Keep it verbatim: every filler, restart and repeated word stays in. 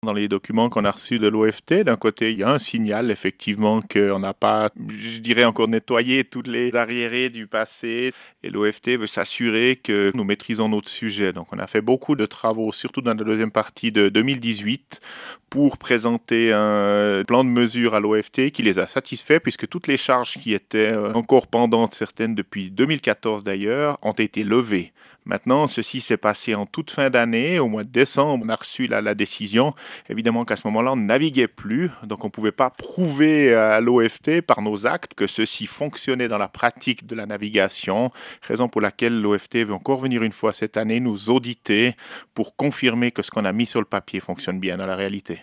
Dans les documents qu'on a reçus de l'O F T, d'un côté, il y a un signal, effectivement, qu'on n'a pas, je dirais, encore nettoyé toutes les arriérés du passé. Et l'O F T veut s'assurer que nous maîtrisons notre sujet. Donc, on a fait beaucoup de travaux, surtout dans la deuxième partie de deux mille dix-huit, pour présenter un plan de mesure à l'O F T qui les a satisfaits, puisque toutes les charges qui étaient encore pendantes, certaines depuis deux mille quatorze d'ailleurs, ont été levées. Maintenant, ceci s'est passé en toute fin d'année. Au mois de décembre, on a reçu la, la décision. Évidemment qu'à ce moment-là, on ne naviguait plus, donc on ne pouvait pas prouver à l'O F T par nos actes que ceci fonctionnait dans la pratique de la navigation, raison pour laquelle l'O F T veut encore venir une fois cette année nous auditer pour confirmer que ce qu'on a mis sur le papier fonctionne bien dans la réalité.